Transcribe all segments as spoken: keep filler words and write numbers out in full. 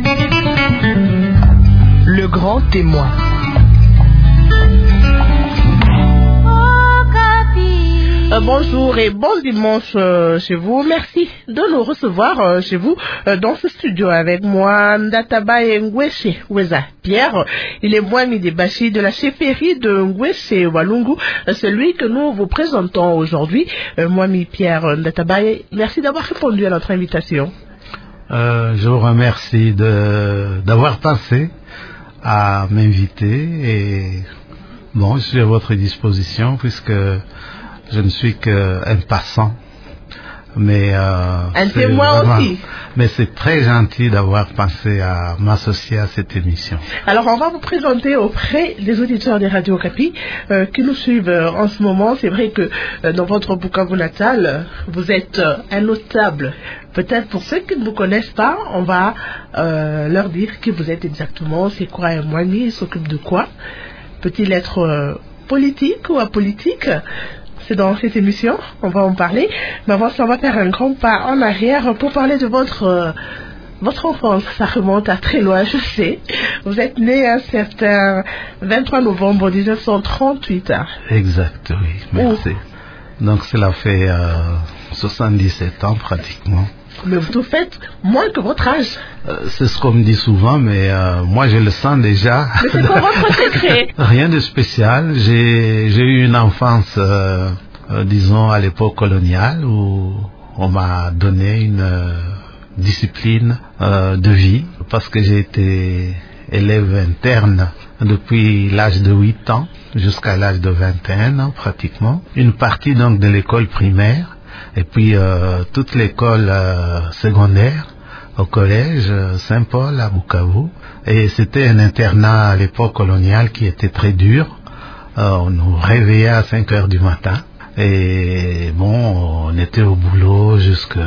Le grand témoin. Euh, bonjour et bon dimanche euh, chez vous. Merci de nous recevoir euh, chez vous euh, dans ce studio avec moi, Ndatabaye Ngweshe Weza Pierre. Il est Mwami Debashi de la chefferie de Ngweshe Walungu, euh, celui que nous vous présentons aujourd'hui. Euh, Mwami Pierre Ndatabaye, merci d'avoir répondu à notre invitation. Euh, je vous remercie de d'avoir pensé à m'inviter et bon, je suis à votre disposition puisque je ne suis qu'un passant, mais euh, un témoin vraiment, aussi. Mais c'est très gentil d'avoir pensé à m'associer à cette émission. Alors, on va vous présenter auprès des auditeurs des Radio Okapi euh, qui nous suivent euh, en ce moment. C'est vrai que euh, dans votre Bukavu natal, vous êtes euh, un notable. Peut-être pour ceux qui ne vous connaissent pas, on va euh, leur dire qui vous êtes exactement. C'est quoi un Mwami? Il s'occupe de quoi? Peut-il être euh, politique ou apolitique? C'est dans cette émission, on va en parler. Mais avant ça, on va faire un grand pas en arrière pour parler de votre euh, votre enfance. Ça remonte à très loin, je sais. Vous êtes né un certain vingt-trois novembre mille neuf cent trente-huit. Exact, oui, merci. Oh. Donc cela fait euh, soixante-dix-sept ans pratiquement. Mais vous faites moins que votre âge. Euh, c'est ce qu'on me dit souvent, mais euh, moi je le sens déjà. Mais c'est quoi votre secret? Rien de spécial. J'ai, j'ai eu une enfance, euh, euh, disons, à l'époque coloniale, où on m'a donné une euh, discipline euh, de vie, parce que j'ai été élève interne depuis l'âge de huit ans jusqu'à l'âge de vingt et un ans pratiquement. Une partie donc de l'école primaire. Et puis euh, toute l'école euh, secondaire au collège euh, Saint-Paul à Bukavu. Et c'était un internat à l'époque coloniale qui était très dur. Euh, on nous réveillait à cinq heures du matin. Et bon, on était au boulot jusqu'à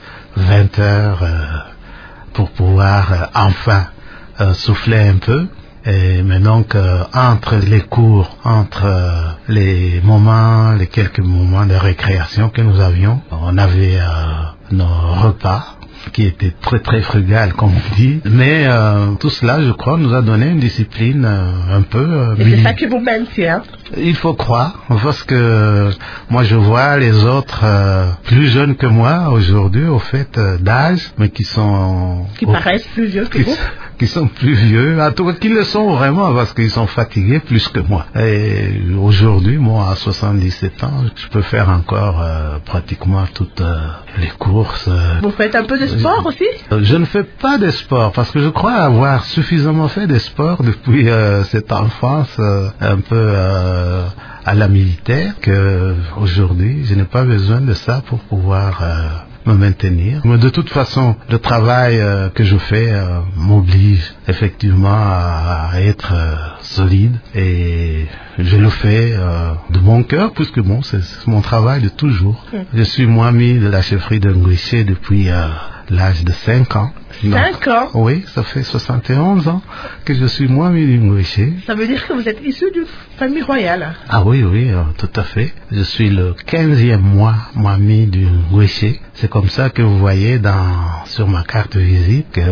vingt heures euh, pour pouvoir euh, enfin euh, souffler un peu. Et maintenant qu'entre les cours, entre euh, les moments, les quelques moments de récréation que nous avions, on avait euh, nos repas qui étaient très très frugales comme on dit. Mais euh, tout cela, je crois, nous a donné une discipline euh, un peu... Euh, Et c'est ça qui vous maintient. Il faut croire, parce que moi je vois les autres euh, plus jeunes que moi aujourd'hui, au fait euh, d'âge, mais qui sont... Qui au, paraissent plus vieux que qui, vous. Qui sont plus vieux, en tout cas qui le sont vraiment, parce qu'ils sont fatigués plus que moi. Et aujourd'hui, moi à soixante-dix-sept ans, je peux faire encore euh, pratiquement toutes euh, les courses. Euh, Vous faites un peu de sport aussi? Je ne fais pas de sport, parce que je crois avoir suffisamment fait de sport depuis euh, cette enfance euh, un peu... Euh, à la militaire, que aujourd'hui je n'ai pas besoin de ça pour pouvoir euh, me maintenir. Mais de toute façon, le travail euh, que je fais euh, m'oblige effectivement à, à être euh, solide, et je le fais euh, de bon cœur, puisque bon, c'est, c'est mon travail de toujours. Mmh. Je suis Mwami de la chefferie de Ngweshe depuis euh, l'âge de cinq ans. cinq ans? Oui, ça fait soixante et onze ans que je suis Mwami du Ngweshe. Ça veut dire que vous êtes issu d'une famille royale? Ah oui, oui, euh, tout à fait. Je suis le quinzième mois Mwami du Ngweshe. C'est comme ça que vous voyez dans, sur ma carte de visite que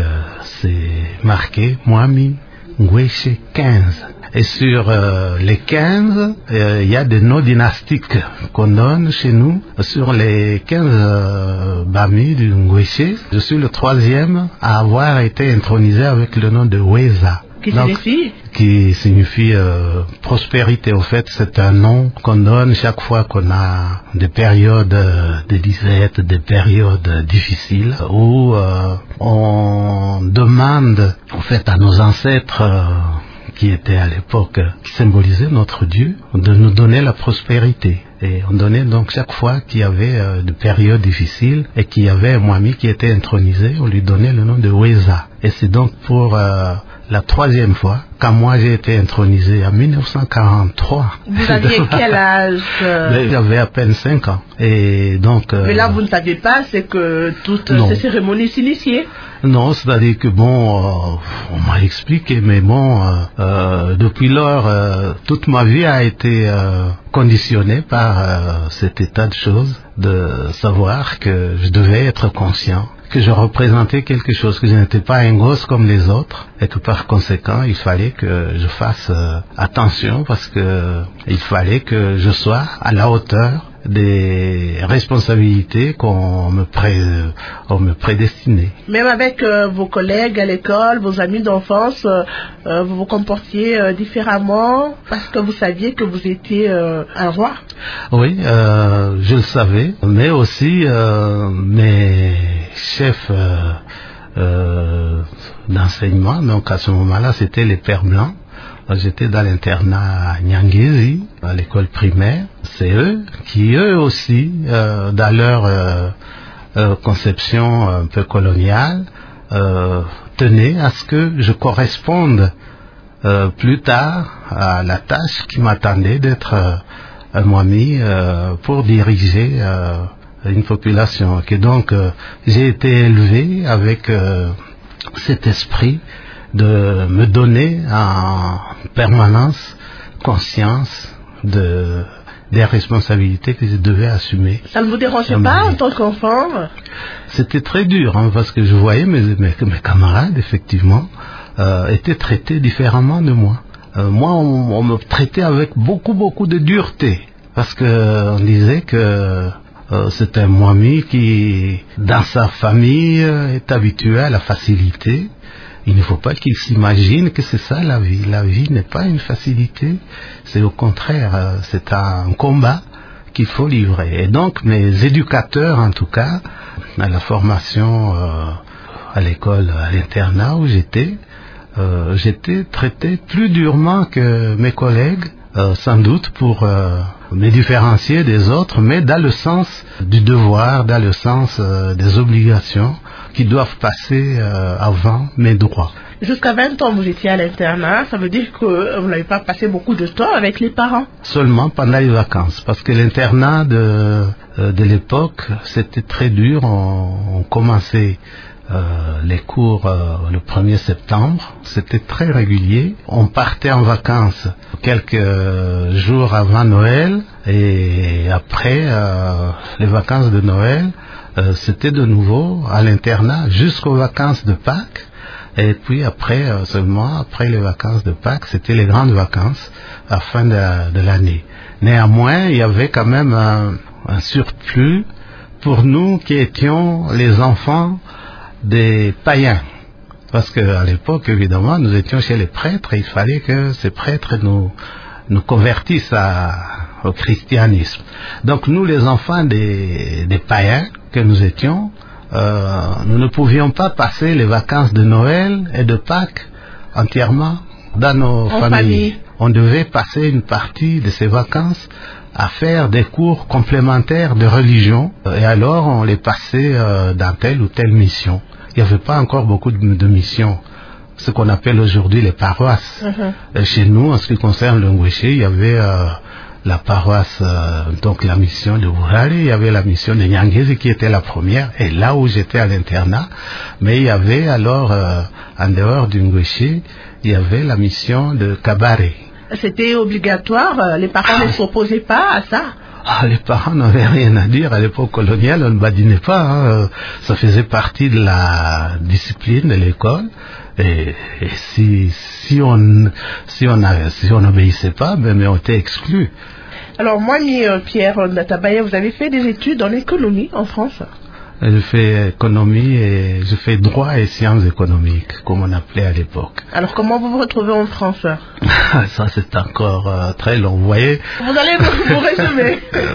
c'est marqué Mwami Ngweshe quinze. Et sur euh, les quinze, il euh, y a des noms dynastiques qu'on donne chez nous. Sur les quinze euh, Bami du Ngweshe, je suis le troisième à avoir été intronisé avec le nom de Weza. Qui signifie Qui signifie euh, prospérité. En fait, c'est un nom qu'on donne chaque fois qu'on a des périodes de disette, des périodes difficiles, où euh, on demande en fait à nos ancêtres euh, qui étaient à l'époque, qui symbolisaient notre Dieu, de nous donner la prospérité. Et on donnait donc chaque fois qu'il y avait euh, des périodes difficiles et qu'il y avait un Mwami qui était intronisé, on lui donnait le nom de Weza. Et c'est donc pour euh, la troisième fois, quand moi j'ai été intronisé en mille neuf cent quarante-trois. Vous aviez quel âge? J'avais à peine cinq ans. Et donc, euh, mais là, vous ne saviez pas, c'est que toutes non. ces cérémonies s'initiaient? Non, c'est-à-dire que bon, euh, on m'a expliqué, mais bon, euh, euh, depuis lors, euh, toute ma vie a été euh, conditionnée par euh, cet état de choses, de savoir que je devais être conscient que je représentais quelque chose, que je n'étais pas un gosse comme les autres, et que par conséquent, il fallait que je fasse euh, attention, parce que il fallait que je sois à la hauteur des responsabilités qu'on me, pré, on me prédestinait. Même avec euh, vos collègues à l'école, vos amis d'enfance, euh, euh, vous vous comportiez euh, différemment parce que vous saviez que vous étiez euh, un roi? Oui, euh, je le savais, mais aussi euh, mes chefs euh, euh, d'enseignement, donc à ce moment-là, c'était les Pères Blancs. J'étais dans l'internat à Nyangezi, à l'école primaire. C'est eux qui, eux aussi, euh, dans leur euh, euh, conception un peu coloniale, euh, tenaient à ce que je corresponde euh, plus tard à la tâche qui m'attendait d'être euh, un Mwami euh, pour diriger euh, une population. Et donc, euh, j'ai été élevé avec euh, cet esprit de me donner en permanence conscience de, des responsabilités que je devais assumer. Ça ne vous dérangeait pas en tant qu'enfant? C'était très dur, hein, parce que je voyais mes, mes, mes camarades, effectivement, euh, étaient traités différemment de moi. Euh, moi, on, on me traitait avec beaucoup, beaucoup de dureté, parce que on disait que euh, c'est un Mwami qui, dans sa famille, est habitué à la facilité. Il ne faut pas qu'il s'imagine que c'est ça la vie. La vie n'est pas une facilité, c'est au contraire, c'est un combat qu'il faut livrer. Et donc mes éducateurs, en tout cas, à la formation euh, à l'école, à l'internat où j'étais, euh, j'étais traité plus durement que mes collègues, euh, sans doute pour euh, me différencier des autres, mais dans le sens du devoir, dans le sens euh, des obligations qui doivent passer euh, avant mes droits. Jusqu'à vingt ans, vous étiez à l'internat, ça veut dire que vous n'avez pas passé beaucoup de temps avec les parents? Seulement pendant les vacances, parce que l'internat de, euh, de l'époque, c'était très dur. On, on commençait euh, les cours euh, le premier septembre, c'était très régulier. On partait en vacances quelques jours avant Noël, et après euh, les vacances de Noël, Euh, c'était de nouveau à l'internat jusqu'aux vacances de Pâques, et puis après euh, seulement après les vacances de Pâques, c'était les grandes vacances à la fin de, de l'année. Néanmoins, il y avait quand même un, un surplus pour nous qui étions les enfants des païens, parce que à l'époque, évidemment, nous étions chez les prêtres et il fallait que ces prêtres nous nous convertissent à, au christianisme. Donc nous, les enfants des, des païens que nous étions, euh, nous ne pouvions pas passer les vacances de Noël et de Pâques entièrement dans nos en familles. famille. On devait passer une partie de ces vacances à faire des cours complémentaires de religion, et alors on les passait euh, dans telle ou telle mission. Il n'y avait pas encore beaucoup de, de missions, ce qu'on appelle aujourd'hui les paroisses. Uh-huh. Chez nous, en ce qui concerne le Ngweshe, il y avait euh, la paroisse, euh, donc la mission de Burale, il y avait la mission de Nyangezi qui était la première, et là où j'étais à l'internat, mais il y avait alors, euh, en dehors du Ngweshe, il y avait la mission de Kabare. C'était obligatoire, les parents ah. ne s'opposaient pas à ça? Ah, les parents n'avaient rien à dire. À l'époque coloniale, on ne badinait pas, hein. Ça faisait partie de la discipline de l'école. Et, et si, si on si on avait, si on n'obéissait pas, ben, mais on était exclus. Alors moi, euh, Pierre Ndatabaya, vous avez fait des études en économie en France? Je fais économie et je fais droit et sciences économiques, comme on appelait à l'époque. Alors comment vous vous retrouvez en France? Ça c'est encore euh, très long, vous voyez. Vous allez vous, vous résumer.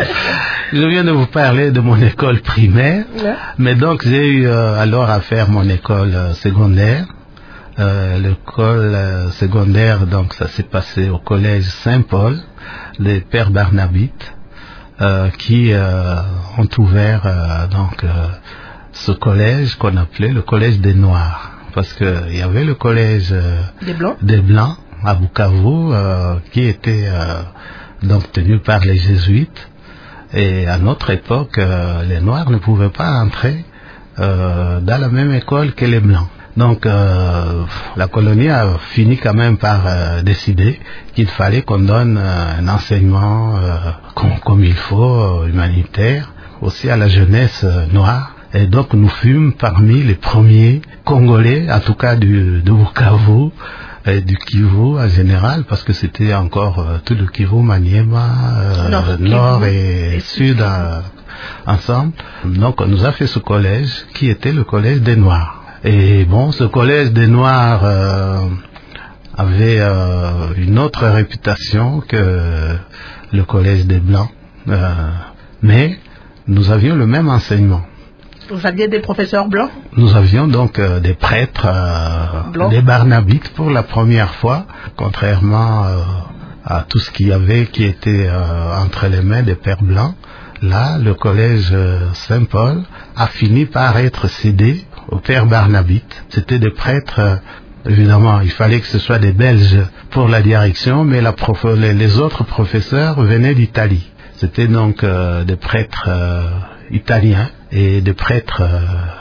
Je viens de vous parler de mon école primaire, ouais. Mais donc j'ai eu euh, alors à faire mon école euh, secondaire. Euh, l'école euh, secondaire, donc ça s'est passé au collège Saint-Paul, des Pères Barnabites, euh, qui euh, ont ouvert euh, donc euh, ce collège qu'on appelait le collège des Noirs, parce que il y avait le collège euh, des Blancs, des Blancs à Bukavu, euh, qui était euh, donc tenu par les jésuites, et à notre époque, euh, les Noirs ne pouvaient pas entrer euh, dans la même école que les Blancs. Donc euh, la colonie a fini quand même par euh, décider qu'il fallait qu'on donne euh, un enseignement euh, comme, comme il faut, euh, humanitaire, aussi à la jeunesse euh, noire. Et donc nous fûmes parmi les premiers Congolais, en tout cas du, de Bukavu, et du Kivu en général, parce que c'était encore euh, tout le Kivu, Maniema, euh, nord, nord et, et sud euh, ensemble. Donc on nous a fait ce collège qui était le collège des Noirs. Et bon, ce collège des Noirs euh, avait euh, une autre réputation que le collège des Blancs. Euh, mais nous avions le même enseignement. Vous aviez des professeurs blancs? Nous avions donc euh, des prêtres, euh, des barnabites pour la première fois, contrairement euh, à tout ce qu'il y avait qui était euh, entre les mains des pères blancs. Là, le collège euh, Saint-Paul a fini par être cédé aux pères barnabites. C'était des prêtres, euh, évidemment, il fallait que ce soit des Belges pour la direction, mais la prof, les, les autres professeurs venaient d'Italie. C'était donc euh, des prêtres euh, italiens et des prêtres euh,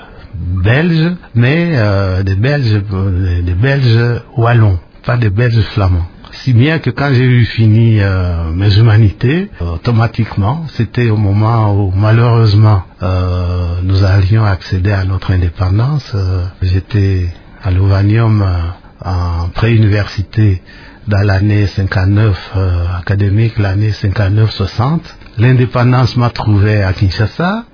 belges, mais euh, des Belges, euh, des Belges wallons, pas des Belges flamands. Si bien que quand j'ai eu fini euh, mes humanités, euh, automatiquement, c'était au moment où malheureusement euh, nous allions accéder à notre indépendance. Euh, j'étais à l'Ovanium euh, en pré-université dans l'année cinquante-neuf euh, académique, l'année cinquante-neuf soixante. L'indépendance m'a trouvé à Kinshasa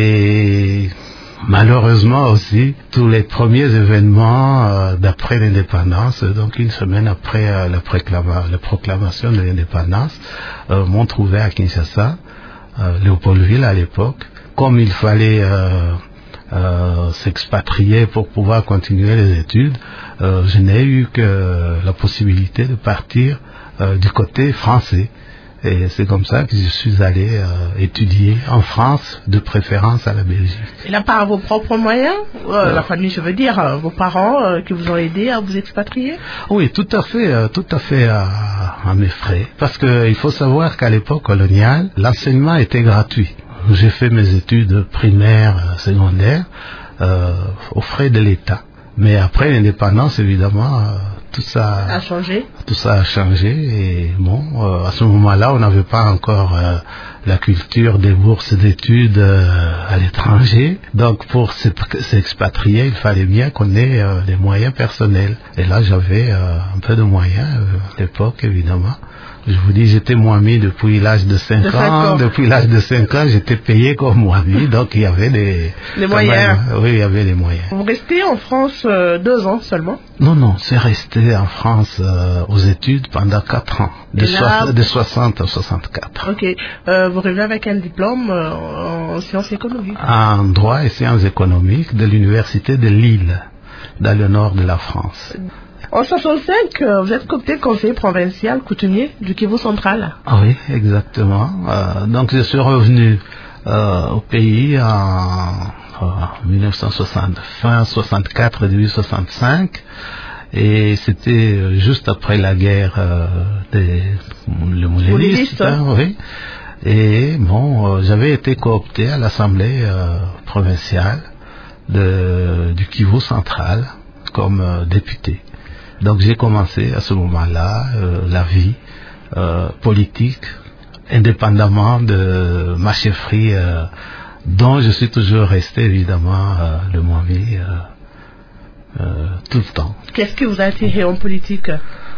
et malheureusement aussi tous les premiers événements euh, d'après l'indépendance, donc une semaine après euh, la, proclama, la proclamation de l'indépendance, euh, m'ont trouvé à Kinshasa, euh, Léopoldville à l'époque. Comme il fallait euh, euh, s'expatrier pour pouvoir continuer les études, euh, je n'ai eu que la possibilité de partir euh, du côté français. Et c'est comme ça que je suis allé euh, étudier en France, de préférence à la Belgique. Et là, par vos propres moyens, euh, la famille, je veux dire, euh, vos parents euh, qui vous ont aidé à vous expatrier? Oui, tout à fait, euh, tout à fait à, à mes frais. Parce qu'il faut savoir qu'à l'époque coloniale, l'enseignement était gratuit. J'ai fait mes études primaires, secondaires, euh, aux frais de l'État. Mais après l'indépendance, évidemment, euh, tout ça a changé. Tout ça a changé et bon, euh, à ce moment-là, on n'avait pas encore euh, la culture des bourses d'études euh, à l'étranger. Donc, pour s'expatrier, il fallait bien qu'on ait euh, les moyens personnels. Et là, j'avais euh, un peu de moyens euh, à l'époque, évidemment. Je vous dis, j'étais Mwami depuis l'âge de cinq ans. Depuis l'âge de cinq ans, j'étais payé comme Mwami, donc il y avait des... Les moyens. Même, oui, il y avait les moyens. Vous restez en France euh, deux ans seulement? Non, non, c'est resté en France euh, aux études pendant quatre ans, de, là, so de soixante à soixante-quatre. Ok. Euh, vous revenez avec un diplôme euh, en sciences économiques? En droit et sciences économiques de l'université de Lille, dans le nord de la France. En soixante-cinq, vous êtes coopté conseiller provincial coutumier du Kivu central. Ah oui, exactement. Euh, donc je suis revenu euh, au pays en, en mille neuf cent soixante, fin soixante-quatre, début soixante-cinq. Et c'était juste après la guerre euh, des le Mouléliste, hein, oui. Et bon, euh, j'avais été coopté à l'Assemblée euh, provinciale de, du Kivu central comme euh, député. Donc j'ai commencé à ce moment-là euh, la vie euh, politique, indépendamment de ma chefferie, euh, dont je suis toujours resté évidemment euh, le Mwami euh, euh, tout le temps. Qu'est-ce qui vous a attiré en politique?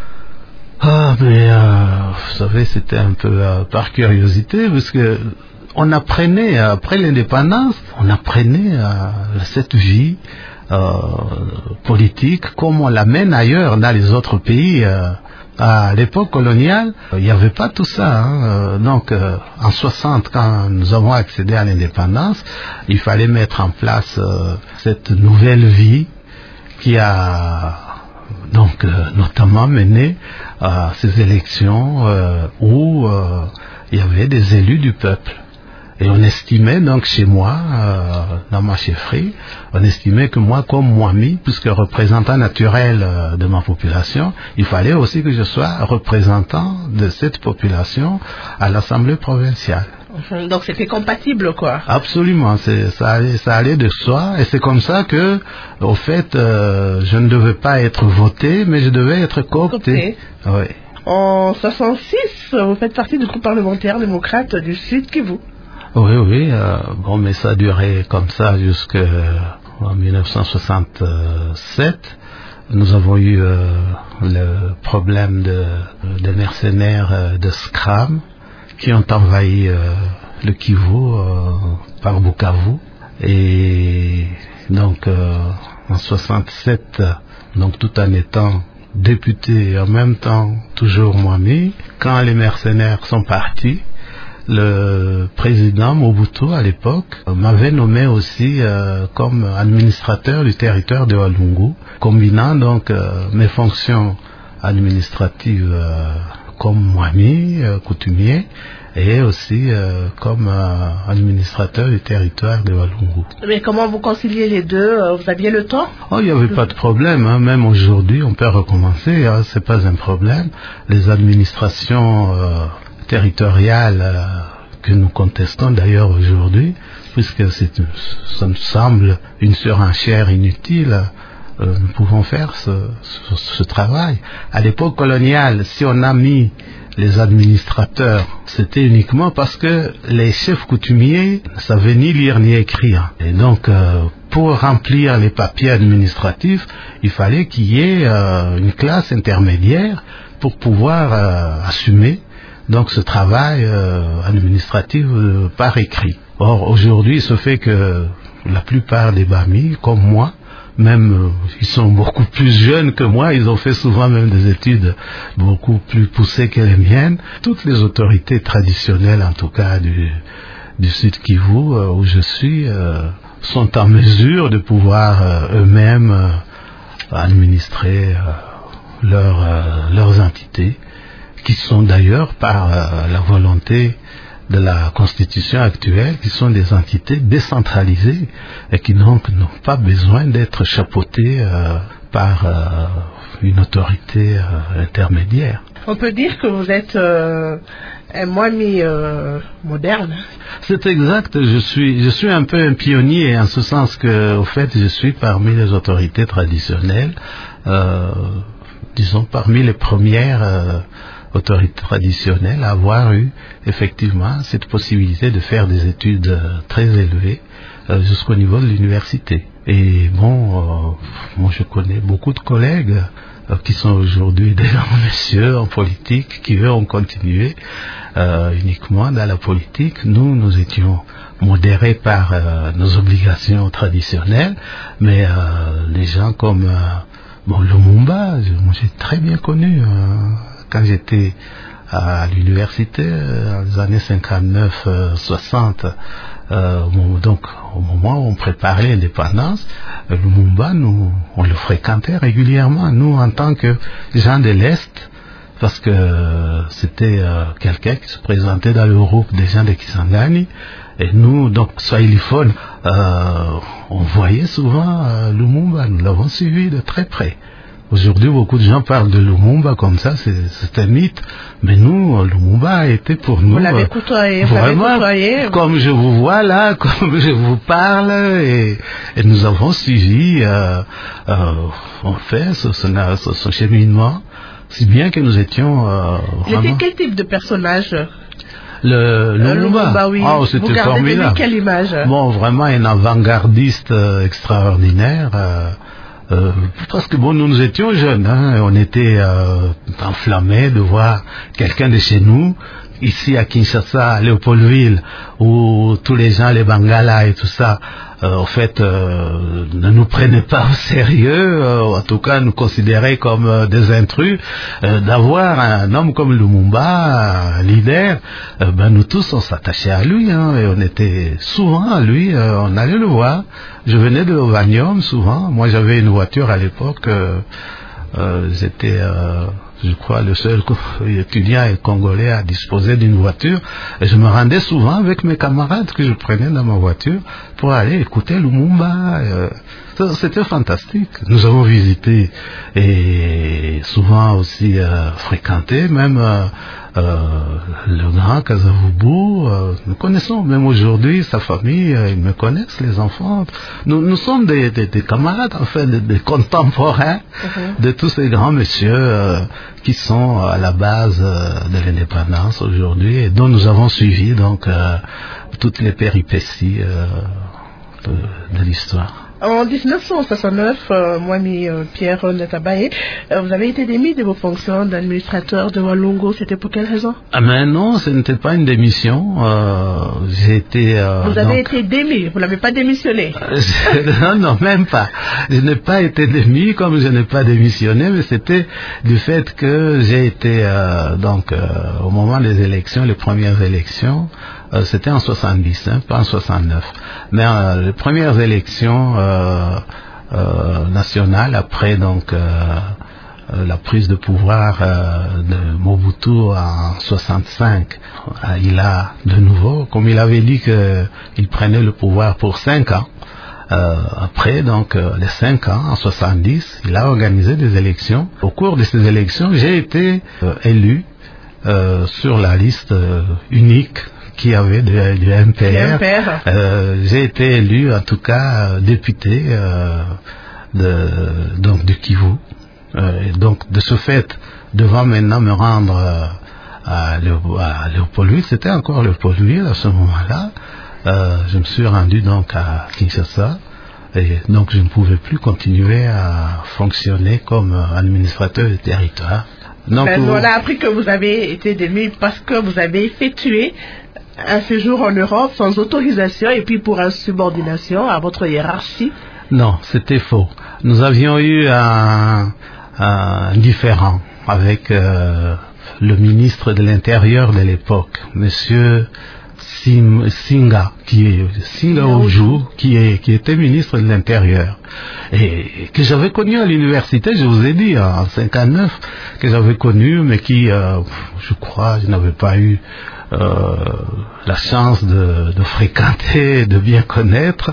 Ah, mais euh, vous savez, c'était un peu euh, par curiosité, parce que on apprenait après l'indépendance, on apprenait euh, cette vie. Euh, politique comme on l'amène ailleurs dans les autres pays. Euh, à l'époque coloniale, il n'y avait pas tout ça. Hein. Euh, donc, euh, en soixante, quand nous avons accédé à l'indépendance, il fallait mettre en place euh, cette nouvelle vie qui a donc euh, notamment mené à ces élections euh, où euh, il y avait des élus du peuple. Et on estimait donc chez moi, euh, dans ma chefferie, on estimait que moi, comme Mwami, puisque représentant naturel euh, de ma population, il fallait aussi que je sois représentant de cette population à l'Assemblée provinciale. Donc c'était compatible, quoi. Absolument, c'est, ça, allait, ça allait de soi, et c'est comme ça que, au fait, euh, je ne devais pas être voté, mais je devais être coopté. Oui. En soixante-six, vous faites partie du groupe parlementaire démocrate du Sud Kivu. Oui, oui. Euh, bon, mais ça a duré comme ça jusqu'en dix-neuf cent soixante-sept. Nous avons eu euh, le problème de, de mercenaires euh, de Scram qui ont envahi euh, le Kivu euh, par Bukavu. Et donc, euh, en soixante-sept, donc tout en étant député et en même temps toujours Mwami, quand les mercenaires sont partis, le président Mobutu à l'époque m'avait nommé aussi euh, comme administrateur du territoire de Walungu, combinant donc euh, mes fonctions administratives euh, comme Mwami, euh, coutumier, et aussi euh, comme euh, administrateur du territoire de Walungu. Mais comment vous conciliez les deux? Vous aviez le temps? Oh, il n'y avait pas de problème, hein. Même aujourd'hui on peut recommencer, hein. C'est pas un problème. Les administrations euh, territoriales euh, que nous contestons d'ailleurs aujourd'hui, puisque c'est, ça me semble une surenchère inutile, euh, nous pouvons faire ce, ce, ce travail. À l'époque coloniale, si on a mis les administrateurs, c'était uniquement parce que les chefs coutumiers ne savaient ni lire ni écrire. Et donc, euh, pour remplir les papiers administratifs, il fallait qu'il y ait euh, une classe intermédiaire pour pouvoir euh, assumer donc ce travail euh, administratif euh, par écrit. Or, aujourd'hui, il se fait que la plupart des Bami, comme moi, même euh, ils sont beaucoup plus jeunes que moi, ils ont fait souvent même des études beaucoup plus poussées que les miennes. Toutes les autorités traditionnelles, en tout cas du, du Sud Kivu, euh, où je suis, euh, sont en mesure de pouvoir euh, eux-mêmes euh, administrer euh, leur, euh, leurs entités, qui sont d'ailleurs par euh, la volonté de la constitution actuelle, qui sont des entités décentralisées et qui donc n'ont pas besoin d'être chapeautées euh, par euh, une autorité euh, intermédiaire. On peut dire que vous êtes euh, un Mwami euh, moderne. C'est exact, je suis, je suis un peu un pionnier en ce sens que, au fait, je suis parmi les autorités traditionnelles, euh, disons parmi les premières euh, autorités traditionnelles à avoir eu effectivement cette possibilité de faire des études euh, très élevées euh, jusqu'au niveau de l'université. Et bon, euh, moi je connais beaucoup de collègues euh, qui sont aujourd'hui des grands messieurs en politique, qui eux ont continué euh, uniquement dans la politique. Nous, nous étions modérés par euh, nos obligations traditionnelles, mais euh, les gens comme euh, bon, Lumumba, moi j'ai très bien connu euh, quand j'étais à l'université dans les années cinquante-neuf soixante, euh, donc au moment où on préparait l'indépendance, euh, Lumumba, nous, on le fréquentait régulièrement, nous en tant que gens de l'Est, parce que euh, c'était euh, quelqu'un qui se présentait dans le groupe des gens de Kisangani, et nous, donc, swahiliphones, euh, on voyait souvent euh, Lumumba, nous l'avons suivi de très près. Aujourd'hui, beaucoup de gens parlent de Lumumba comme ça, c'est, c'est un mythe. Mais nous, Lumumba a été pour nous... Vous l'avez côtoyé, vous vraiment, l'avez côtoyé. Comme je vous vois là, comme je vous parle, et, et nous avons suivi, euh, euh, en fait, ce, ce, ce, ce cheminement, si bien que nous étions... Euh, Il était quel type de personnage ? Le, le euh, Lumumba, oui. Oh, c'était vous gardez formidable. De lui quelle image ? Bon, vraiment un avant-gardiste euh, extraordinaire. Euh, Euh, parce que bon, nous nous étions jeunes, hein, on était euh, enflammés de voir quelqu'un de chez nous, ici à Kinshasa, à Léopoldville, où tous les gens, les Bangala et tout ça, euh, en fait, euh, ne nous prenaient pas au sérieux, euh, en tout cas nous considéraient comme euh, des intrus, euh, d'avoir un homme comme Lumumba, un leader, euh, ben nous tous on s'attachait à lui, hein, et on était souvent à lui, euh, on allait le voir. Je venais de Ovanium souvent, moi j'avais une voiture à l'époque, euh, euh, j'étais... Euh, je crois le seul étudiant et congolais à disposer d'une voiture, et je me rendais souvent avec mes camarades que je prenais dans ma voiture pour aller écouter Lumumba. Euh, c'était fantastique. Nous avons visité et souvent aussi euh, fréquenté même euh, euh, le grand Kasavubu. Euh, nous connaissons même aujourd'hui sa famille, euh, ils me connaissent, les enfants. Nous, nous sommes des, des, des camarades, en fait, des, des contemporains uh-huh. de tous ces grands messieurs. Euh, qui sont à la base euh, de l'indépendance aujourd'hui et dont nous avons suivi donc euh, toutes les péripéties euh, de, de l'histoire. En dix-neuf cent soixante-neuf, euh, Mwami euh, Pierre Natabaye, euh, vous avez été démis de vos fonctions d'administrateur de Walungu. C'était pour quelle raison? Ah mais non, ce n'était pas une démission. Euh, j'ai été. Euh, vous avez donc, été démis. Vous n'avez pas démissionné. non, non, même pas. Je n'ai pas été démis comme je n'ai pas démissionné, mais c'était du fait que j'ai été euh, donc euh, au moment des élections, les premières élections. Euh, c'était en soixante-dix, hein, pas en soixante-neuf. Mais euh, les premières élections euh, euh, nationales, après donc euh, euh, la prise de pouvoir euh, de Mobutu en soixante-cinq, euh, il a de nouveau, comme il avait dit qu'il prenait le pouvoir pour cinq ans, euh, après donc euh, les cinq ans, en soixante-dix, il a organisé des élections. Au cours de ces élections, j'ai été euh, élu euh, sur la liste euh, unique qui avait du, du M P R. Euh, j'ai été élu, en tout cas, euh, député euh, de, donc du Kivu. Euh, et donc, de ce fait, devant maintenant me rendre euh, à, Léo, à Léopoldville, c'était encore Léopoldville à ce moment-là, euh, je me suis rendu donc à Kinshasa. Et donc, je ne pouvais plus continuer à fonctionner comme administrateur du territoire. Donc, ben, on a appris que vous avez été démis parce que vous avez effectué un séjour en Europe sans autorisation et puis pour insubordination à votre hiérarchie. Non, c'était faux. Nous avions eu un, un différend avec euh, le ministre de l'Intérieur de l'époque, Monsieur Sim, Singa, qui est Singa Oju, qui est qui était ministre de l'Intérieur et que j'avais connu à l'université. Je vous ai dit en cinquante-neuf que j'avais connu, mais qui, euh, je crois, je n'avais pas eu Euh, la chance de, de fréquenter, de bien connaître,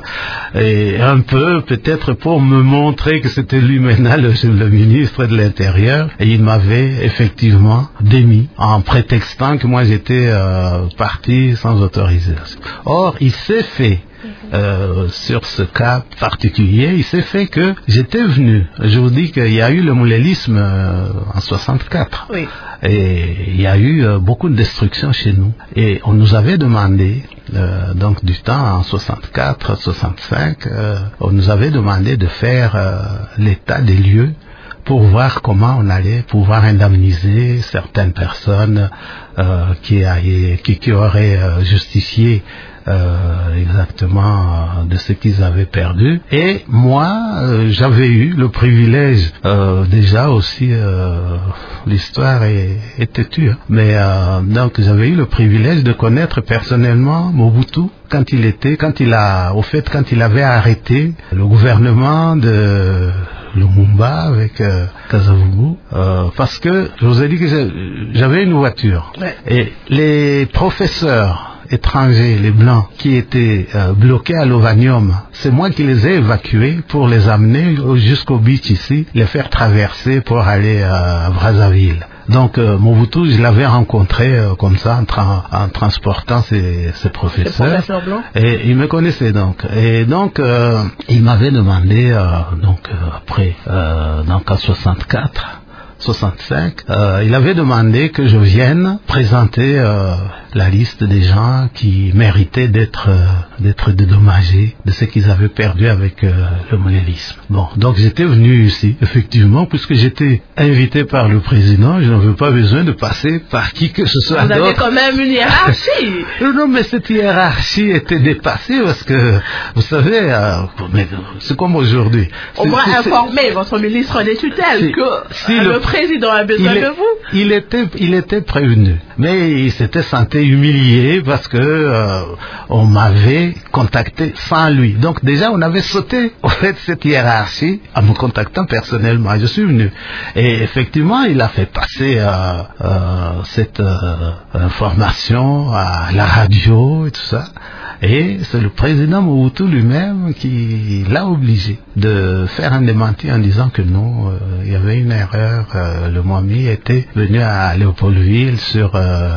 et un peu peut-être pour me montrer que c'était lui maintenant le, le ministre de l'Intérieur, et il m'avait effectivement démis en prétextant que moi j'étais euh, parti sans autorisation. Or, il s'est fait Euh, sur ce cas particulier, il s'est fait que j'étais venu. Je vous dis qu'il y a eu le moulélisme euh, en soixante-quatre. Oui. Et il y a eu euh, beaucoup de destruction chez nous. Et on nous avait demandé, euh, donc du temps en soixante-quatre, soixante-cinq, euh, on nous avait demandé de faire euh, l'état des lieux pour voir comment on allait pouvoir indemniser certaines personnes euh, qui, a, qui, qui auraient euh, justifié Euh, exactement euh, de ce qu'ils avaient perdu. Et moi, euh, j'avais eu le privilège, euh, déjà aussi, euh, l'histoire est, est têtue, hein, mais euh, donc j'avais eu le privilège de connaître personnellement Mobutu quand il était, quand il a, au fait, quand il avait arrêté le gouvernement de Lumumba avec euh, Kasavubu, euh, parce que je vous ai dit que j'avais une voiture. Ouais. Et les professeurs étrangers, les blancs, qui étaient euh, bloqués à l'Ovanium, c'est moi qui les ai évacués pour les amener jusqu'au beach ici, les faire traverser pour aller euh, à Brazzaville. Donc euh, Mobutu, je l'avais rencontré euh, comme ça en, tra en transportant ses, ses professeurs. professeurs blancs. Et il me connaissait donc. Et donc euh, il m'avait demandé euh, donc euh, après euh, donc en soixante-quatre, soixante-cinq, euh, il avait demandé que je vienne présenter euh, la liste des gens qui méritaient d'être euh, d'être dédommagés de ce qu'ils avaient perdu avec euh, le moulélisme. Bon, donc j'étais venu ici, effectivement, puisque j'étais invité par le président, je n'avais pas besoin de passer par qui que ce soit d'autre. Vous avez quand même une hiérarchie. Non, mais cette hiérarchie était dépassée parce que, vous savez, euh, c'est comme aujourd'hui. Au moins informer votre ministre des tutelles que si euh, le, le président a besoin est, de vous. Il était, il était prévenu, mais il s'était senti humilié parce que euh, on m'avait contacté sans lui. Donc déjà, on avait sauté au fait cette hiérarchie en me contactant personnellement. Je suis venu et effectivement, il a fait passer euh, euh, cette euh, information à la radio et tout ça. Et c'est le président Mobutu lui-même qui l'a obligé de faire un démenti en disant que non, euh, il y avait une erreur. Euh, le Mwami était venu à Léopoldville sur euh,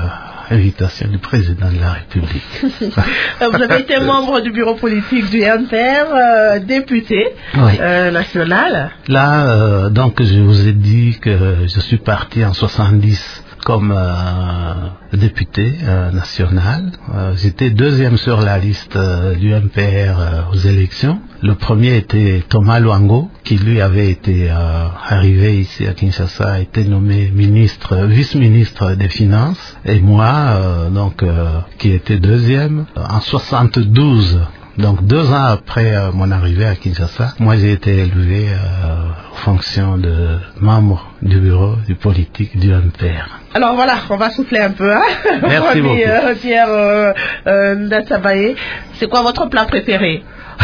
invitation du président de la République. Vous avez été membre du bureau politique du M P R, euh, député oui. euh, national. Là, euh, donc, je vous ai dit que je suis parti en soixante-dix comme euh, député euh, national. Euh, j'étais deuxième sur la liste euh, du M P R euh, aux élections. Le premier était Thomas Luango, qui lui avait été euh, arrivé ici à Kinshasa, a été nommé ministre, vice-ministre des Finances. Et moi, euh, donc, euh, qui était deuxième. En soixante-douze, donc deux ans après euh, mon arrivée à Kinshasa, moi j'ai été élevé euh, aux fonctions de membre du bureau du politique du M P R. Alors voilà, on va souffler un peu. Hein. Merci beaucoup. Euh, Pierre euh, euh, Ndatabaye, c'est quoi votre plat préféré?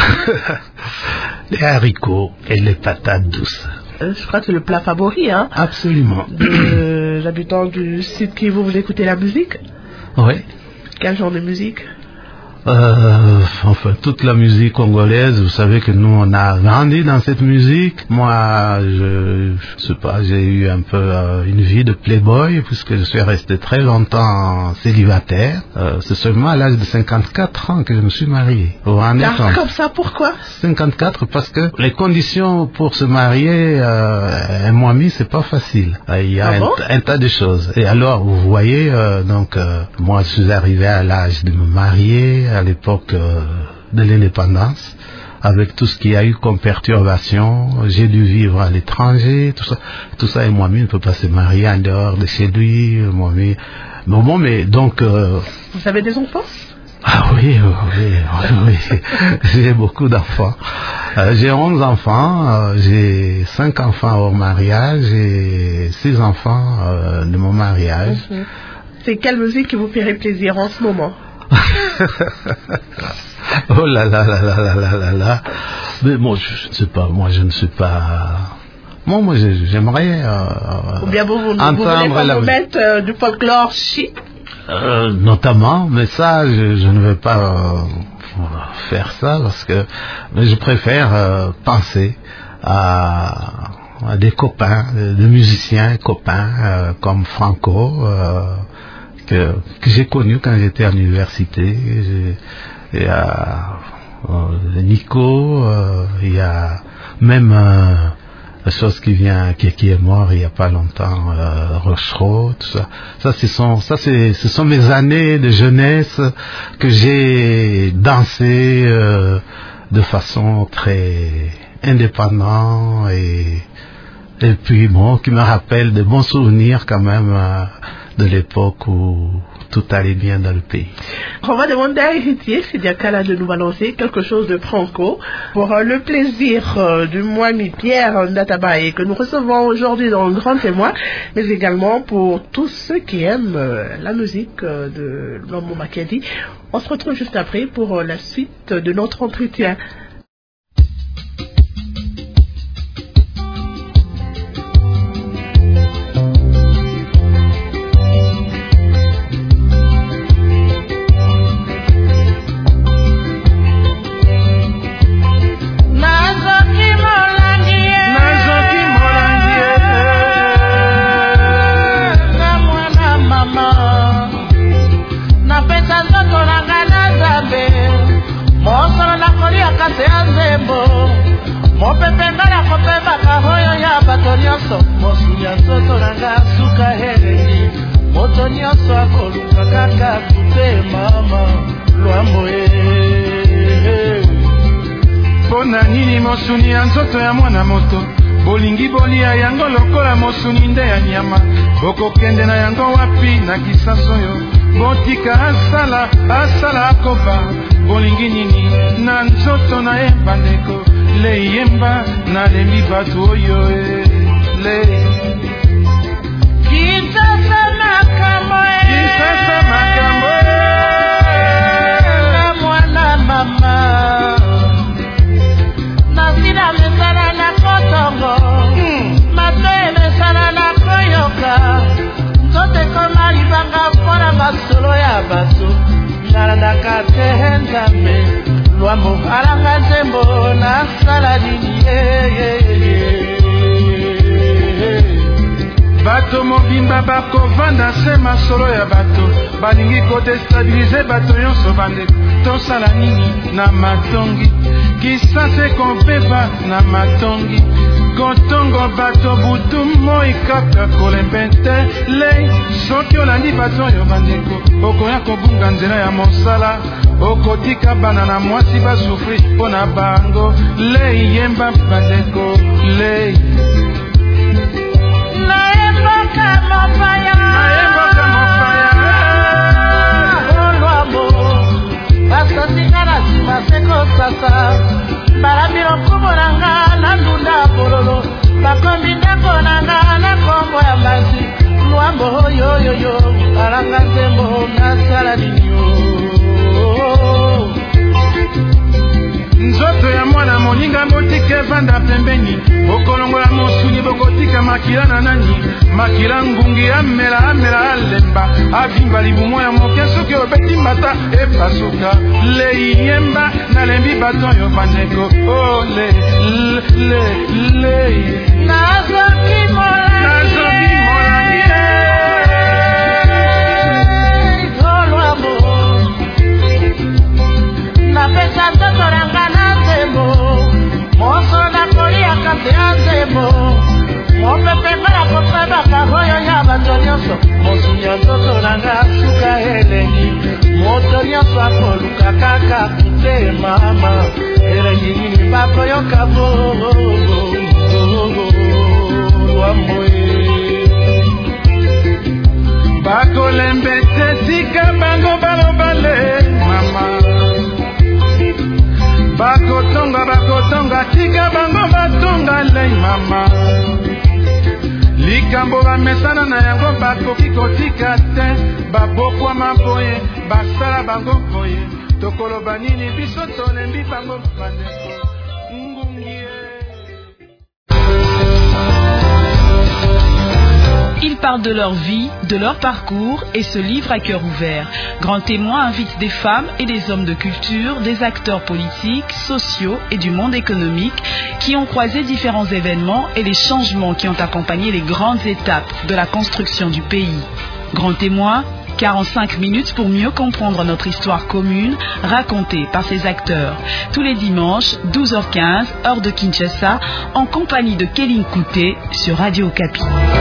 Les haricots et les patates douces. Euh, je crois que c'est le plat favori, hein. Absolument. De l'habitant du sud Kivu, vous écoutez la musique? Oui. Quel genre de musique? Euh, enfin, toute la musique congolaise, vous savez que nous, on a grandi dans cette musique. Moi, je, je sais pas, j'ai eu un peu euh, une vie de playboy, puisque je suis resté très longtemps célibataire. Euh, c'est seulement à l'âge de cinquante-quatre ans que je me suis marié. Vous rendez compte? Comme ça, pourquoi? cinquante-quatre, parce que les conditions pour se marier, euh, un mois et demi, c'est pas facile. Euh, il y a ah un, bon? un tas de choses. Et alors, vous voyez, euh, donc, euh, moi, je suis arrivé à l'âge de me marier, à l'époque euh, de l'indépendance, avec tout ce qu'il y a eu comme perturbation. J'ai dû vivre à l'étranger, tout ça, tout ça, et moi-même, ne peut pas se marier en dehors de chez lui, moi-même. Bon, bon, mais donc... Euh, Vous avez des enfants? Ah oui, oui, oui, oui. J'ai beaucoup d'enfants. Euh, j'ai onze enfants, euh, j'ai cinq enfants hors mariage et six enfants euh, de mon mariage. Mm-hmm. C'est quelle musique qui vous ferait plaisir en ce moment? Oh là là là là là là là là. Mais moi, je ne sais pas, moi je ne suis pas... Moi, moi j'aimerais euh, ou bien vous, vous, entendre vous voulez pas la... vous mettre euh, du folklore chic? Euh, notamment, mais ça, je, je ne vais pas euh, faire ça parce que mais je préfère euh, penser à, à des copains, des musiciens copains euh, comme Franco, euh, que, que j'ai connu quand j'étais à l'université. Il y a euh, Nico, euh, il y a même euh, la chose qui vient, qui, qui est mort il y a pas longtemps, euh, Rochereau, tout ça. Ça, ce sont, ça, c'est, ce sont mes années de jeunesse que j'ai dansé euh, de façon très indépendante et et puis bon, qui me rappelle de bons souvenirs quand même euh, de l'époque où tout allait bien dans le pays. On va demander à Héritier Sidiakala de nous balancer quelque chose de franco pour euh, le plaisir euh, du moine Pierre Ndatabaye que nous recevons aujourd'hui dans le Grand Témoin, mais également pour tous ceux qui aiment euh, la musique euh, de Lombo Makedi. On se retrouve juste après pour euh, la suite de notre entretien. mosuni ya nzoto ya mwana moto bolingi bolia yango lokola mosuni nde ya nyama bokokende na yango wapi na kisaso yo botika asala asala akoba bolingi nini na nzoto na ye bandeko le yemba na lembi batu oyo le kisasa makambo kisasa makambo na mwana mama nasina mesala na kotongo matoye mesala na koyoka nzote koma libanga mpona masolo ya bato nalandaka te nzambe lwambo alanga nzembo nasala nini mobimba bakovanda se masolo ya bato balingi kodestabilize bato nyonso bandeko tosala nini na matongi kisase kompepa na matongi kotongo bato butu moi kaka kolembe te lei soki olandi bato oyo bandeko okoya kobunga nzela ya mosala okotika bana na mwasi basufri mpo na bango lei yemba bandeko lei naemboka mopaya naemboka mopaya olwamo basosinga na nsima sekosasa balabi lokumu na nga na ndunda pololo bakombi ndako na nga na kombo ya mbasi lwambo oyoyoyo alanga nzembo nasala ninyo nzoto ya mwana moninga botika evanda pembeni bokolongola mosuni bokotika makila na nani makila ngungi amela amela alemba avimba libumo ya moke soki obeti mbata epasuka lei yemba nalembi bato oyo bandeko o le le lei nazoki molangi nazoki molangi olwamo napesa nzoto nanga na nzembo moso nakoliaka te ya nzembo mopepe mbala kosebaka oyo ya bato nyonso mosunya nzoto nanga suka elengi moto nyonso akoluka kaka kute mama elengi nini bakoyoka lwamboe bakolembe te tika bango balobale mama bakotonga bakotonga tika bango batonga lei mama likambo bamesana na yango bakoki kotika te babokwama boye basala bango boye tokoloba nini biso tolembi bango bandeko ngungie. Ils parlent de leur vie, de leur parcours et se livrent à cœur ouvert. Grand Témoin invite des femmes et des hommes de culture, des acteurs politiques, sociaux et du monde économique qui ont croisé différents événements et les changements qui ont accompagné les grandes étapes de la construction du pays. Grand Témoin, quarante-cinq minutes pour mieux comprendre notre histoire commune racontée par ces acteurs. Tous les dimanches, douze heures quinze, heure de Kinshasa, en compagnie de Kéline Kouté sur Radio Okapi.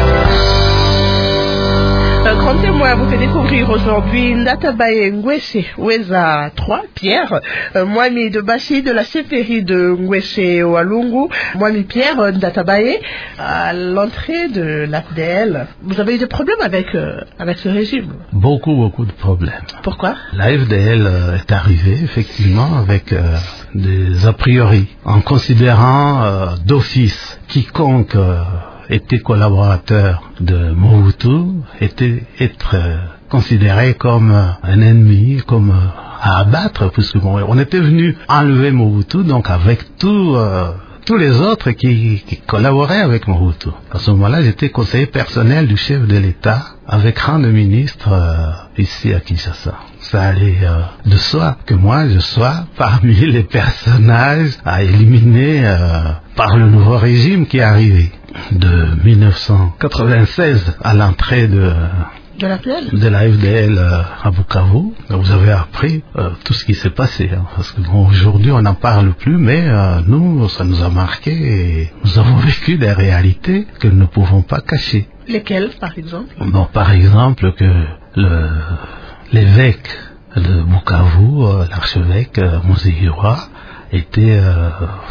Un grand témoin vous fait découvrir aujourd'hui Ndatabaye Ngwese Weza trois, Pierre, euh, Mwami de Bassi de la Seferi de Ngwese Walungu, Mwami Pierre Ndatabaye, à l'entrée de l'A F D L. Vous avez eu des problèmes avec, euh, avec ce régime? Beaucoup, beaucoup de problèmes. Pourquoi? L'A F D L euh, est arrivée effectivement avec euh, des a priori, en considérant euh, d'office quiconque euh, était collaborateur de Mobutu, était être euh, considéré comme euh, un ennemi, comme euh, à abattre, puisque bon, on était venu enlever Mobutu, donc avec tout, euh, tous les autres qui, qui collaboraient avec Mobutu. À ce moment-là, j'étais conseiller personnel du chef de l'État, avec rang de ministre euh, ici à Kinshasa. Ça allait euh, de soi que moi je sois parmi les personnages à éliminer euh, par le nouveau régime qui est arrivé de mille neuf cent quatre-vingt-seize à l'entrée de De la F D L? de la F D L euh, à Bukavu. Vous avez appris euh, tout ce qui s'est passé, hein, parce que bon, aujourd'hui on n'en parle plus, mais euh, nous, ça nous a marqué et nous avons vécu des réalités que nous ne pouvons pas cacher. Lesquels, par exemple? Bon, par exemple que le l'évêque de Bukavu, euh, l'archevêque euh, Muzihirwa, était euh,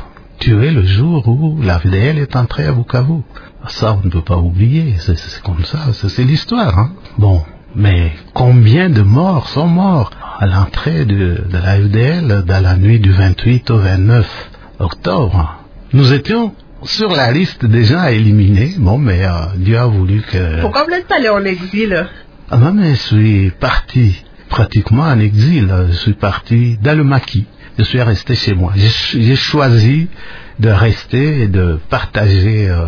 tué le jour où la F D L est entrée à Bukavu. Ça, on ne peut pas oublier, c'est, c'est comme ça, c'est, c'est l'histoire. Hein. Bon, mais combien de morts sont morts à l'entrée de, de la F D L dans la nuit du vingt-huit au vingt-neuf octobre? Nous étions sur la liste des gens à éliminer, bon, mais euh, Dieu a voulu que... Pourquoi vous n'êtes pas allé en exil? Ah non, mais je suis parti pratiquement en exil, je suis parti dans le maquis, je suis resté chez moi. J'ai, j'ai choisi de rester et de partager... Euh,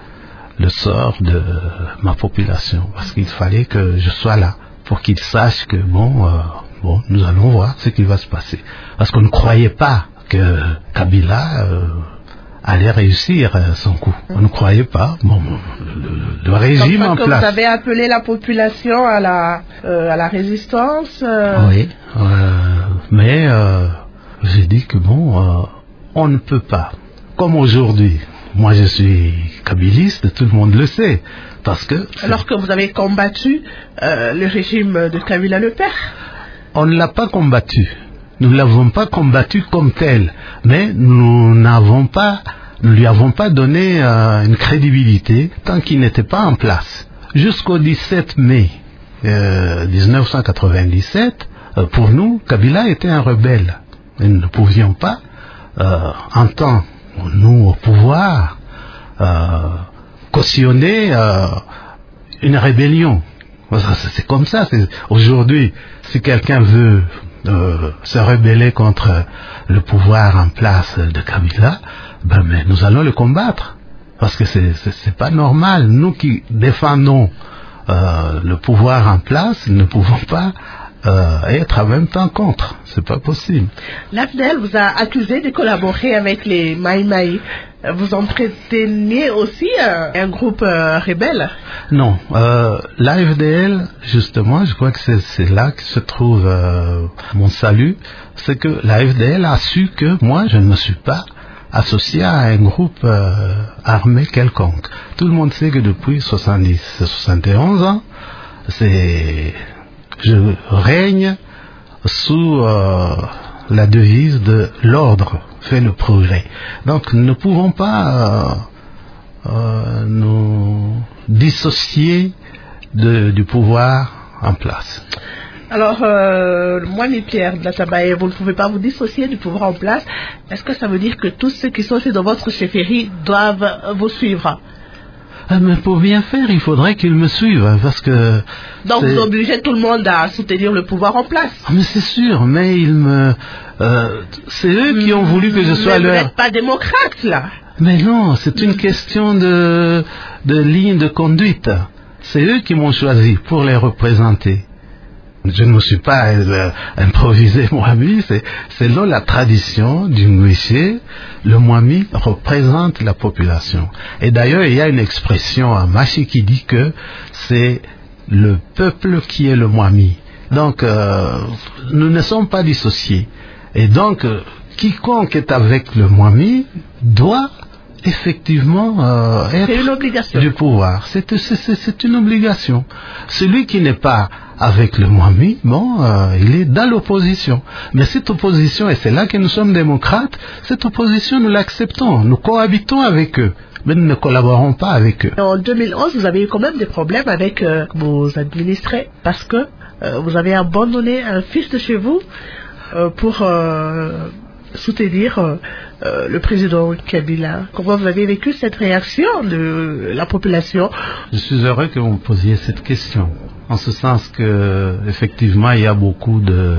le sort de ma population, parce qu'il fallait que je sois là pour qu'ils sachent que bon, euh, bon, nous allons voir ce qui va se passer, parce qu'on ne croyait pas que Kabila euh, allait réussir son coup. On ne croyait pas. Bon, le, le régime en place. Vous avez appelé la population à la, euh, à la résistance. Euh... Oui, euh, mais euh, j'ai dit que bon, euh, on ne peut pas. Comme aujourd'hui, moi je suis kabyliste, tout le monde le sait. Parce que alors que vous avez combattu euh, le régime de Kabila le Père. On ne l'a pas combattu. Nous ne l'avons pas combattu comme tel, mais nous n'avons pas, nous lui avons pas donné euh, une crédibilité tant qu'il n'était pas en place. Jusqu'au dix-sept mai euh, dix-neuf cent quatre-vingt-dix-sept, euh, pour nous, Kabila était un rebelle. Et nous ne pouvions pas, euh, en tant nous au pouvoir, euh, cautionner euh, une rébellion. C'est comme ça. Aujourd'hui, si quelqu'un veut euh, se rebeller contre le pouvoir en place de Kabila, ben, mais nous allons le combattre. Parce que c'est, c'est, c'est pas normal. Nous qui défendons euh, le pouvoir en place, nous ne pouvons pas euh, être en même temps contre. C'est pas possible. L'A F D L vous a accusé de collaborer avec les Maï Maï. Vous entreteniez aussi euh, un groupe euh, rebelle? Non, euh, l'A F D L, justement, je crois que c'est, c'est là que se trouve euh, mon salut, c'est que l'A F D L a su que moi, je ne me suis pas associé à un groupe euh, armé quelconque. Tout le monde sait que depuis soixante-dix, soixante et onze ans, c'est, je règne sous euh, la devise de l'ordre fait le progrès. Donc nous ne pouvons pas euh, euh, nous dissocier de, du pouvoir en place. Alors, euh, moi, Pierre de la Tabaye, vous ne pouvez pas vous dissocier du pouvoir en place. Est-ce que ça veut dire que tous ceux qui sont dans votre chefferie doivent vous suivre? Ah, mais pour bien faire, il faudrait qu'ils me suivent, parce que... Donc vous obligez tout le monde à soutenir le pouvoir en place. Ah, mais c'est sûr, mais ils me... Euh, c'est eux qui ont voulu que je sois mais leur... Vous n'êtes pas démocrate, là. Mais non, c'est une question de, de ligne de conduite. C'est eux qui m'ont choisi pour les représenter. Je ne me suis pas euh, improvisé moi-même, c'est selon la tradition du Ngweshe, le Mwami représente la population. Et d'ailleurs, il y a une expression en Machi qui dit que c'est le peuple qui est le Mwami. Donc, euh, nous ne sommes pas dissociés. Et donc, euh, quiconque est avec le Mwami doit effectivement euh, être c'est une obligation. Du pouvoir. C'est, c'est, c'est, c'est une obligation. Celui qui n'est pas avec le Mwami, bon, euh, il est dans l'opposition. Mais cette opposition, et c'est là que nous sommes démocrates, cette opposition, nous l'acceptons. Nous cohabitons avec eux, mais nous ne collaborons pas avec eux. En deux mille onze, vous avez eu quand même des problèmes avec euh, vos administrés, parce que euh, vous avez abandonné un fils de chez vous euh, pour... Euh, soutenir euh, euh, le président Kabila. Comment vous avez vécu cette réaction de la population? Je suis heureux que vous me posiez cette question, en ce sens que effectivement il y a beaucoup de,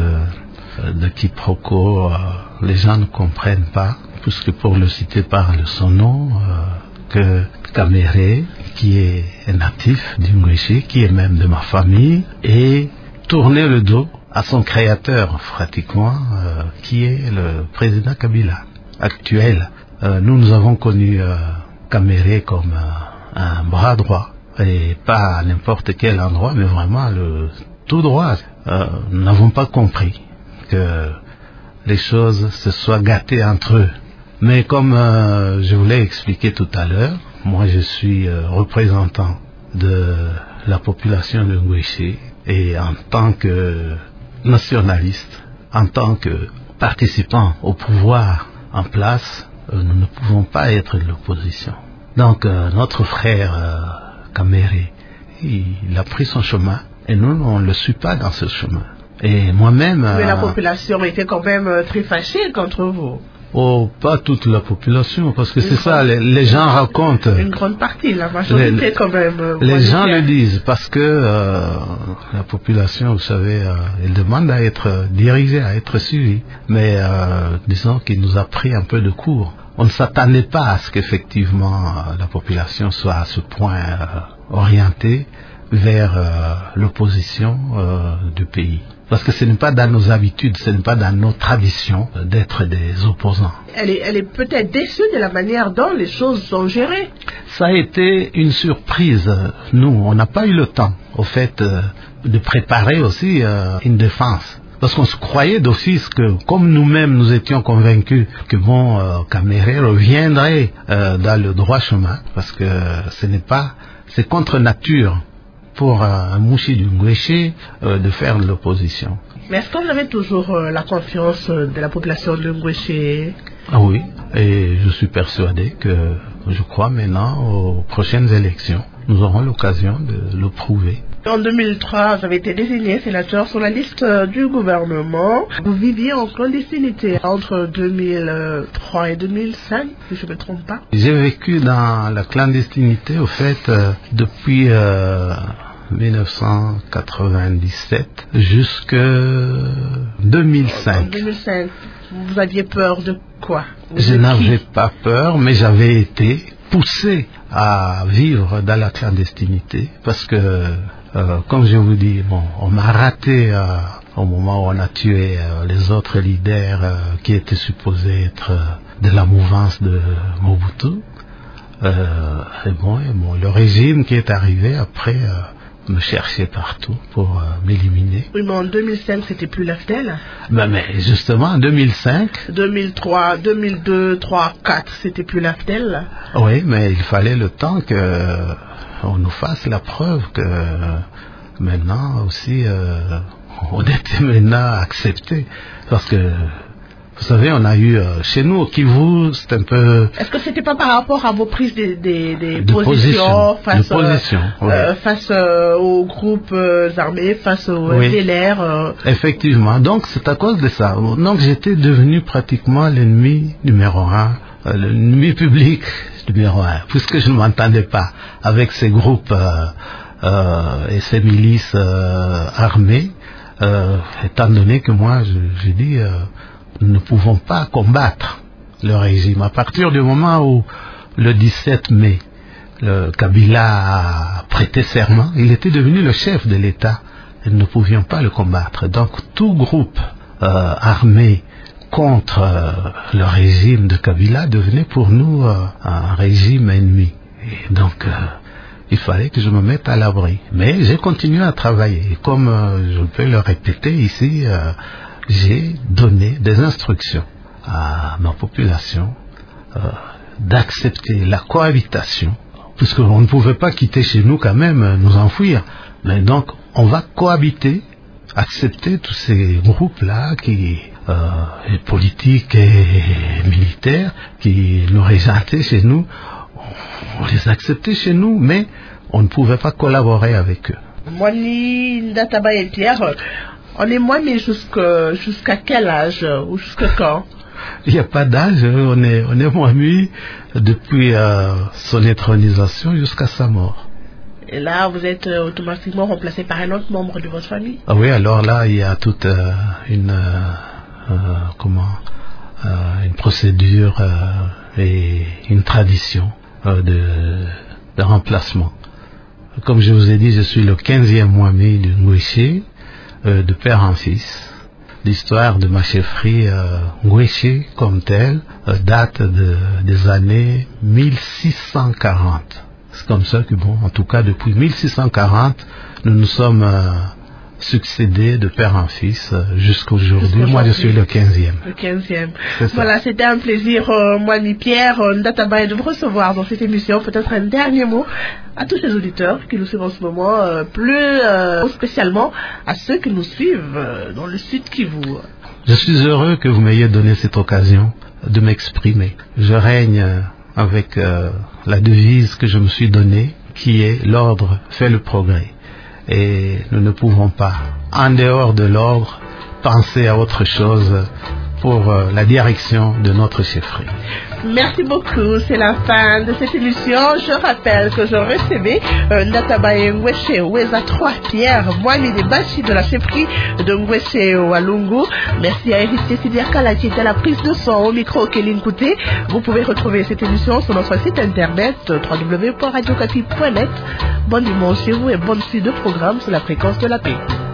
de quiproquos, euh, les gens ne comprennent pas, puisque pour le citer par son nom, euh, que Kamere, qui est un natif du Ngweshe, qui est même de ma famille, et tourner le dos à son créateur, pratiquement, euh, qui est le président Kabila actuel. Euh, nous, nous avons connu euh, Kamere comme euh, un bras droit, et pas à n'importe quel endroit, mais vraiment le tout droit. Euh, nous n'avons pas compris que les choses se soient gâtées entre eux. Mais comme euh, je vous l'ai expliqué tout à l'heure, moi je suis euh, représentant de la population de Ngweshe, et en tant que nationaliste, en tant que participant au pouvoir en place, euh, nous ne pouvons pas être de l'opposition. Donc euh, notre frère euh, Kamere, il, il a pris son chemin, et nous, on ne le suit pas dans ce chemin. Et moi-même... Mais euh, la population était quand même euh, très fâchée contre vous. Oh, pas toute la population, parce que une c'est grande, ça, les, les gens racontent. Une grande partie, la majorité les, quand même. Euh, les gens le disent, parce que euh, la population, vous savez, euh, elle demande à être dirigée, à être suivie. Mais euh, disons qu'il nous a pris un peu de cours. On ne s'attendait pas à ce qu'effectivement euh, la population soit à ce point euh, orientée vers euh, l'opposition euh, du pays. Parce que ce n'est pas dans nos habitudes, ce n'est pas dans nos traditions d'être des opposants. Elle est, elle est peut-être déçue de la manière dont les choses sont gérées. Ça a été une surprise. Nous, on n'a pas eu le temps, au fait, euh, de préparer aussi euh, une défense. Parce qu'on se croyait d'office que, comme nous-mêmes, nous étions convaincus que bon, euh, Caméré reviendrait euh, dans le droit chemin, parce que ce n'est pas, c'est contre nature pour euh, un Mouchi du Ngweshe euh, de faire de l'opposition. Mais est-ce que vous avez toujours euh, la confiance euh, de la population de Ngweshe? Ah oui, et je suis persuadé que, je crois maintenant, aux prochaines élections, nous aurons l'occasion de le prouver. En deux mille trois, vous avez été désigné sénateur sur la liste euh, du gouvernement. Vous viviez en clandestinité entre deux mille trois et deux mille cinq, si je ne me trompe pas. J'ai vécu dans la clandestinité, au fait, euh, depuis euh, mille neuf cent quatre-vingt-dix-sept jusqu'à deux mille cinq. En deux mille cinq, vous aviez peur de quoi? Je n'avais pas peur, mais j'avais été poussé à vivre dans la clandestinité parce que, euh, comme je vous dis, bon, on m'a raté euh, au moment où on a tué euh, les autres leaders euh, qui étaient supposés être euh, de la mouvance de Mobutu. Euh, et bon, et bon, le régime qui est arrivé après euh, me cherchait partout pour euh, m'éliminer. Oui, mais en deux mille cinq, c'était plus l'A F D E L. Ben, mais justement, en deux mille cinq... deux mille trois, deux mille deux, deux mille trois, deux mille quatre, c'était plus l'A F D E L. Oui, mais il fallait le temps que on nous fasse la preuve que maintenant aussi, euh, on était maintenant accepté. Parce que, vous savez, on a eu, euh, chez nous, au Kivu, c'est un peu... Est-ce que c'était pas par rapport à vos prises des, des, des de positions position, face, de position, euh, oui. euh, face euh, aux groupes euh, armés, face aux Oui. D L R euh... Effectivement. Donc, c'est à cause de ça. Donc, j'étais devenu pratiquement l'ennemi numéro un, euh, l'ennemi public numéro un, puisque je ne m'entendais pas avec ces groupes euh, euh, et ces milices euh, armées, euh, étant donné que moi, je, je dis... Euh, nous ne pouvons pas combattre le régime. À partir du moment où, le dix-sept mai, le Kabila a prêté serment, il était devenu le chef de l'État et nous ne pouvions pas le combattre. Donc, tout groupe euh, armé contre euh, le régime de Kabila devenait pour nous euh, un régime ennemi. Et donc, euh, il fallait que je me mette à l'abri. Mais j'ai continué à travailler. Et comme euh, je peux le répéter ici, euh, j'ai donné des instructions à ma population euh, d'accepter la cohabitation, puisqu'on ne pouvait pas quitter chez nous quand même, nous enfuir. Mais donc, on va cohabiter, accepter tous ces groupes-là, qui euh, politiques et militaires, qui nous rejetaient chez nous. On les acceptait chez nous, mais on ne pouvait pas collaborer avec eux. Moini, Ndataba et Pierre, on est moins, mais jusqu'à jusqu'à quel âge ou jusqu'à quand? Il n'y a pas d'âge, on est, on est Moimi depuis euh, son intronisation jusqu'à sa mort. Et là, vous êtes euh, automatiquement remplacé par un autre membre de votre famille? Ah oui, alors là, il y a toute euh, une, euh, euh, comment, euh, une procédure euh, et une tradition euh, de, de remplacement. Comme je vous ai dit, je suis le quinzième Moimi du Ngweshe, euh, de père en fils. L'histoire de ma chefferie euh, Ngweshe comme telle euh, date de, des années mille six cent quarante. C'est comme ça que, bon, en tout cas, depuis mille six cent quarante, nous nous sommes euh, succédés de père en fils euh, jusqu'à aujourd'hui. Moi, je suis le quinzième. Le quinzième. Voilà, c'était un plaisir, euh, moi, Pierre euh, Ndataba, de vous recevoir dans cette émission. Peut-être un dernier mot à tous les auditeurs qui nous suivent en ce moment, euh, plus euh, spécialement à ceux qui nous suivent euh, dans le sud Kivu. Je suis heureux que vous m'ayez donné cette occasion de m'exprimer. Je règne euh, avec euh, la devise que je me suis donnée, qui est l'ordre fait le progrès. Et nous ne pouvons pas, en dehors de l'ordre, penser à autre chose pour euh, la direction de notre chefferie. Merci beaucoup, c'est la fin de cette émission. Je rappelle que je recevais euh, Ndataba Ngweshe Weza trois Pierre, Moimi de Bachi de la chefferie de Ngweshe Walungu. Merci à Héritier Sidiakala qui était à la prise de son au micro Kéline Kouté. Vous pouvez retrouver cette émission sur notre site internet w w w point radio okapi point net. Bon dimanche chez vous et bonne suite de programme sur la fréquence de la paix.